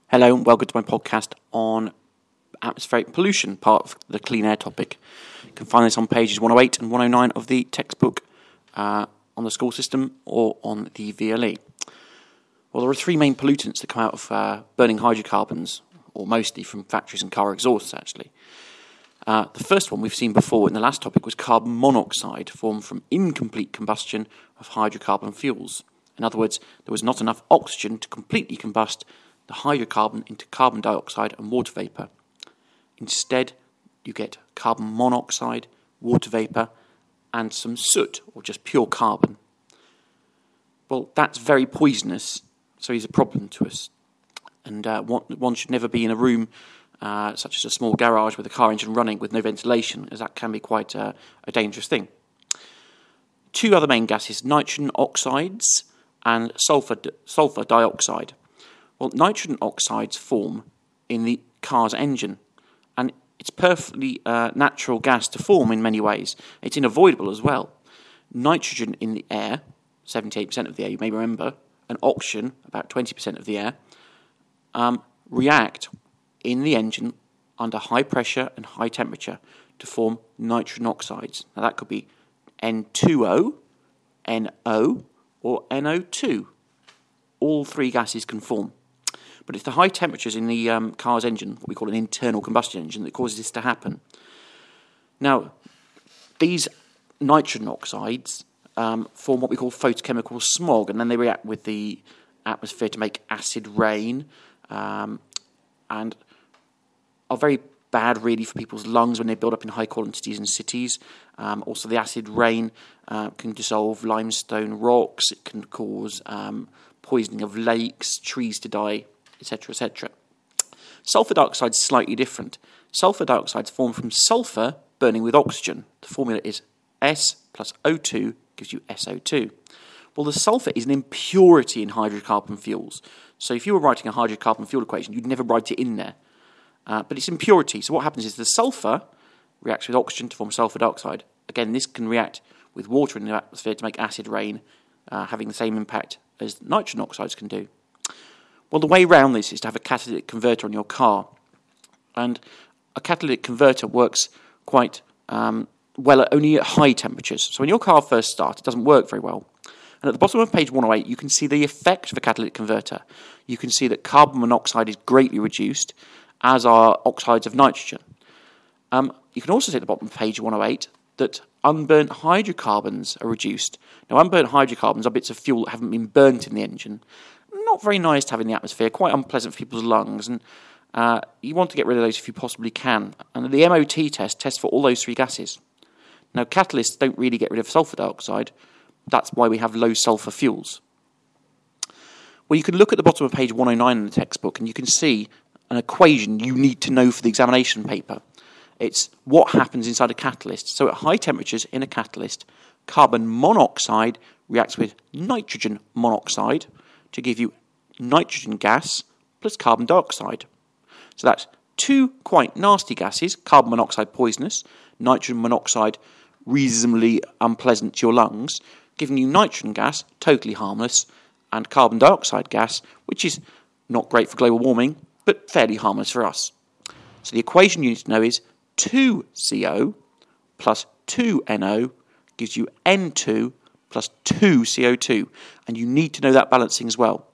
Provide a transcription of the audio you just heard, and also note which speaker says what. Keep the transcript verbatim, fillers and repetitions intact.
Speaker 1: Hello and welcome to my podcast on atmospheric pollution, part of the clean air topic. You can find this on pages one oh eight and one oh nine of the textbook uh, on the school system or on the V L E. Well, there are three main pollutants that come out of uh, burning hydrocarbons, or mostly from factories and car exhausts, actually. Uh, the first one we've seen before in the last topic was carbon monoxide, formed from incomplete combustion of hydrocarbon fuels. In other words, there was not enough oxygen to completely combust the hydrocarbon into carbon dioxide and water vapour. Instead, you get carbon monoxide, water vapour, and some soot, or just pure carbon. Well, that's very poisonous, so it's a problem to us. And uh, one, one should never be in a room uh, such as a small garage with a car engine running with no ventilation, as that can be quite uh, a dangerous thing. Two other main gases, nitrogen oxides and sulfur, sulfur dioxide. Well, nitrogen oxides form in the car's engine, and it's perfectly uh, natural gas to form in many ways. It's unavoidable as well. Nitrogen in the air, seventy-eight percent of the air, you may remember, and oxygen, about twenty percent of the air, um, react in the engine under high pressure and high temperature to form nitrogen oxides. Now that could be N two O, N O, or N O two. All three gases can form. But it's the high temperatures in the um, car's engine, what we call an internal combustion engine, that causes this to happen. Now, these nitrogen oxides um, form what we call photochemical smog, and then they react with the atmosphere to make acid rain, um, and are very bad, really, for people's lungs when they build up in high quantities in cities. Um, also, the acid rain uh, can dissolve limestone rocks. It can cause um, poisoning of lakes, trees to die, et cetera, et cetera. Sulfur dioxide is slightly different. Sulfur dioxide is formed from sulfur burning with oxygen. The formula is S plus O two gives you S O two. Well, the sulfur is an impurity in hydrocarbon fuels. So if you were writing a hydrocarbon fuel equation, you'd never write it in there. Uh, but it's impurity. So what happens is the sulfur reacts with oxygen to form sulfur dioxide. Again, this can react with water in the atmosphere to make acid rain, uh, having the same impact as nitrogen oxides can do. Well, the way around this is to have a catalytic converter on your car. And a catalytic converter works quite um, well at only at high temperatures. So when your car first starts, it doesn't work very well. And at the bottom of page one oh eight, you can see the effect of a catalytic converter. You can see that carbon monoxide is greatly reduced, as are oxides of nitrogen. Um, you can also see at the bottom of page one oh eight that unburnt hydrocarbons are reduced. Now, unburnt hydrocarbons are bits of fuel that haven't been burnt in the engine. Not very nice to have in the atmosphere, quite unpleasant for people's lungs, and uh, you want to get rid of those if you possibly can. And the M O T test tests for all those three gases. Now, catalysts don't really get rid of sulfur dioxide. That's why we have low sulfur fuels. Well, you can look at the bottom of page one oh nine in the textbook, and you can see an equation you need to know for the examination paper. It's what happens inside a catalyst. So at high temperatures in a catalyst, carbon monoxide reacts with nitrogen monoxide to give you nitrogen gas plus carbon dioxide. So that's two quite nasty gases, carbon monoxide poisonous, nitrogen monoxide reasonably unpleasant to your lungs, giving you nitrogen gas, totally harmless, and carbon dioxide gas, which is not great for global warming, but fairly harmless for us. So the equation you need to know is two C O plus two N O gives you N two plus two C O two, and you need to know that balancing as well.